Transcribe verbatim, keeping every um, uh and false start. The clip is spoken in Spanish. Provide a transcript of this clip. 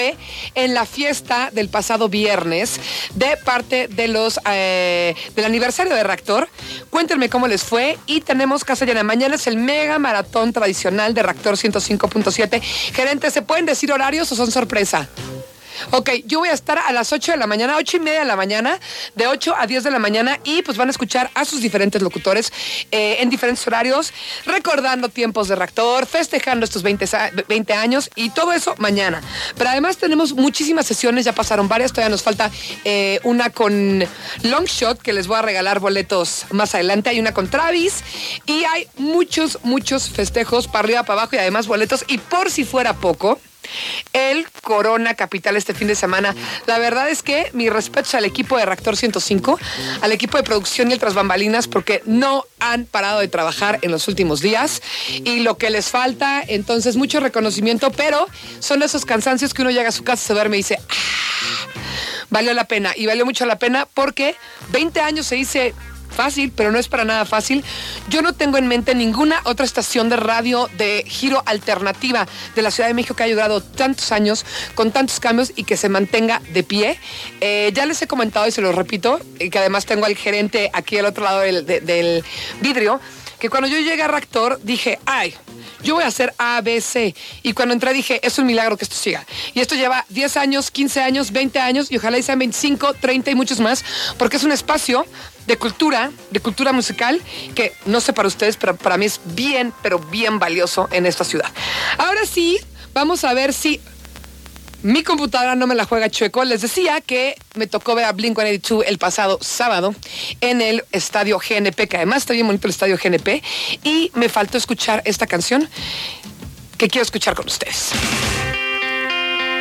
en la fiesta del pasado viernes de parte de los eh, del aniversario de Reactor. Cuéntenme cómo les fue y tenemos casa llena. Mañana es el mega maratón tradicional de Reactor ciento cinco punto siete. Gerentes, ¿se pueden decir horarios o son sorpresa? Ok, yo voy a estar a las ocho de la mañana, ocho y media de la mañana, de ocho a diez de la mañana, y pues van a escuchar a sus diferentes locutores eh, en diferentes horarios, recordando tiempos de Reactor, festejando estos veinte, veinte años y todo eso mañana. Pero además tenemos muchísimas sesiones, ya pasaron varias, todavía nos falta eh, una con Longshot, que les voy a regalar boletos más adelante, hay una con Travis, y hay muchos, muchos festejos para arriba, para abajo, y además boletos, y por si fuera poco, el Corona Capital este fin de semana. La verdad es que mi respeto al equipo de Reactor ciento cinco, al equipo de producción y el tras bambalinas, porque no han parado de trabajar en los últimos días y lo que les falta, entonces mucho reconocimiento, pero son esos cansancios que uno llega a su casa, se duerme y dice, ah, valió la pena, y valió mucho la pena porque veinte años se dice fácil, pero no es para nada fácil. Yo no tengo en mente ninguna otra estación de radio de giro alternativa de la Ciudad de México que haya durado tantos años, con tantos cambios y que se mantenga de pie. Eh, ya les he comentado y se lo repito, que además tengo al gerente aquí al otro lado del, de, del vidrio, que cuando yo llegué a Reactor dije, ay, yo voy a hacer A B C. Y cuando entré dije, es un milagro que esto siga. Y esto lleva diez años, quince años, veinte años, y ojalá y sean veinticinco, treinta y muchos más, porque es un espacio de cultura, de cultura musical, que no sé para ustedes, pero para mí es bien, pero bien valioso en esta ciudad. Ahora sí, vamos a ver si mi computadora no me la juega chueco. Les decía que me tocó ver a Blink ciento ochenta y dos el pasado sábado en el estadio G N P, que además está bien bonito el estadio G N P, y me faltó escuchar esta canción que quiero escuchar con ustedes.